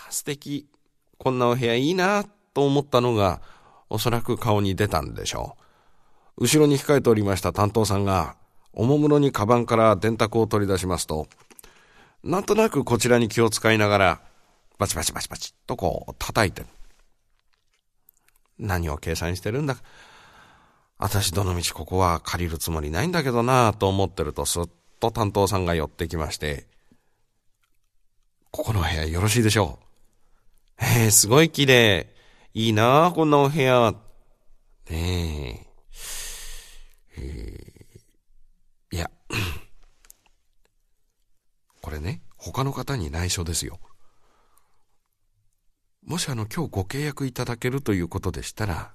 素敵。こんなお部屋いいなと思ったのが、おそらく顔に出たんでしょう。後ろに控えておりました担当さんが、おもむろにカバンから電卓を取り出しますと、なんとなくこちらに気を使いながら、バチバチバチバチとこう叩いてる。何を計算してるんだ。私どのみちここは借りるつもりないんだけどなぁと思ってると、すっと担当さんが寄ってきまして、ここの部屋よろしいでしょう。すごい綺麗。いいなぁ、こんなお部屋。いや、これね、他の方に内緒ですよ。もし今日ご契約いただけるということでしたら、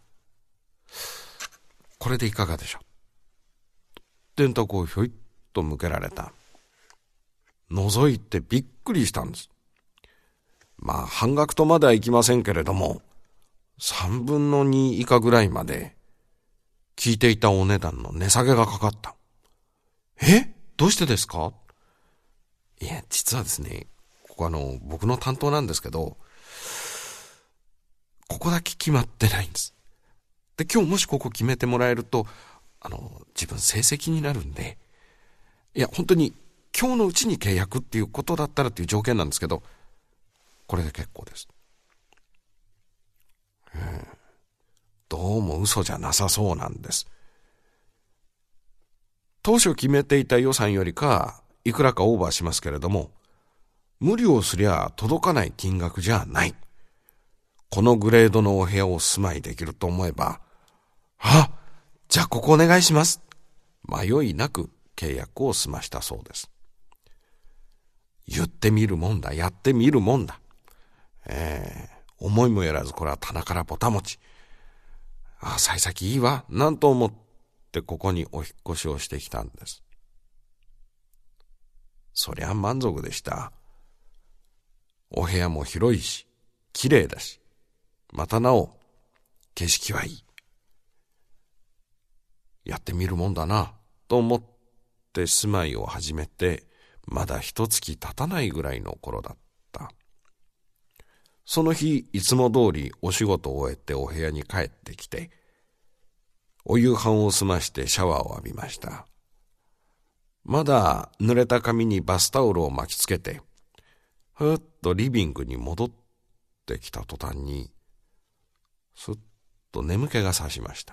これでいかがでしょう。電卓をひょいっと向けられた。覗いてびっくりしたんです。まあ半額とまではいきませんけれども、3分の2以下ぐらいまで聞いていたお値段の値下げがかかった。どうしてですか？いや、実はですね、ここ僕の担当なんですけど、ここだけ決まってないんです。で、今日もしここ決めてもらえると、自分成績になるんで、いや、本当に今日のうちに契約っていうことだったらっていう条件なんですけど、これで結構です。どうも嘘じゃなさそうなんです。当初決めていた予算よりか、いくらかオーバーしますけれども、無理をすりゃ届かない金額じゃない。このグレードのお部屋を住まいできると思えば、じゃあここお願いします。迷いなく契約を済ましたそうです。言ってみるもんだ、やってみるもんだ。思いもよらずこれは棚からぼたもち。幸先いいわ、なんと思ってここにお引っ越しをしてきたんです。そりゃ満足でした。お部屋も広いし、綺麗だし、またなお、景色はいい。やってみるもんだな、と思って住まいを始めて、まだ1月経たないぐらいの頃だった。その日、いつも通りお仕事を終えてお部屋に帰ってきて、お夕飯を済ましてシャワーを浴びました。まだ濡れた髪にバスタオルを巻きつけて、ふっとリビングに戻ってきた途端に、すっと眠気がさしました。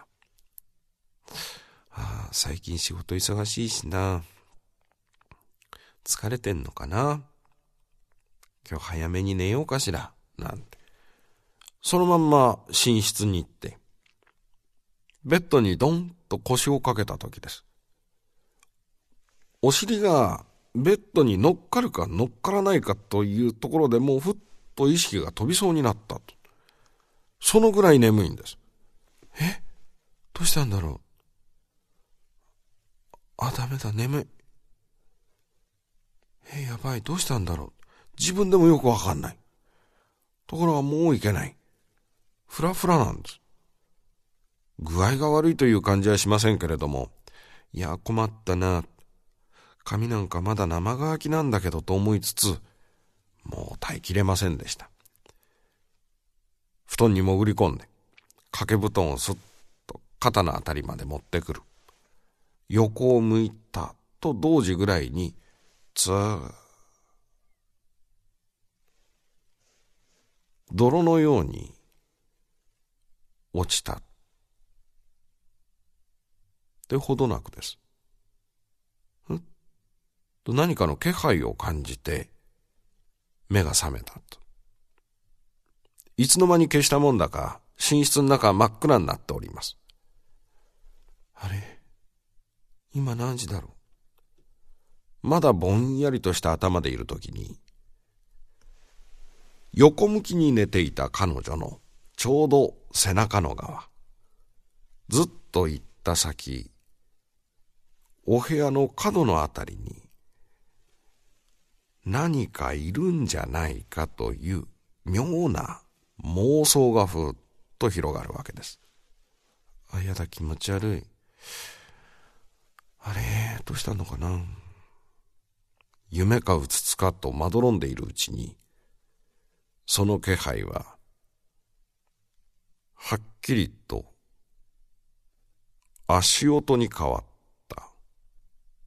最近仕事忙しいしな。疲れてんのかな。今日早めに寝ようかしら、なんて。そのまんま寝室に行って、ベッドにドンと腰をかけた時です。お尻がベッドに乗っかるか乗っからないかというところでもうふっと意識が飛びそうになったと。そのぐらい眠いんです。どうしたんだろう。ダメだ、眠い。やばい、どうしたんだろう。自分でもよくわかんない。ところがもういけない。フラフラなんです。具合が悪いという感じはしませんけれども、いや、困ったな。髪なんかまだ生乾きなんだけどと思いつつ、もう耐えきれませんでした。布団に潜り込んで、掛け布団をすっと肩のあたりまで持ってくる。横を向いたと同時ぐらいに、泥のように落ちた。ってほどなくです。何かの気配を感じて、目が覚めたと。いつの間に消したもんだか、寝室の中は真っ暗になっております。あれ、今何時だろう。まだぼんやりとした頭でいるときに、横向きに寝ていた彼女のちょうど背中の側、ずっと行った先、お部屋の角のあたりに、何かいるんじゃないかという妙な妄想がふっと広がるわけです。やだ、気持ち悪い。あれ、どうしたのかな。夢かうつつかとまどろんでいるうちに、 その気配は、はっきりと足音に変わっ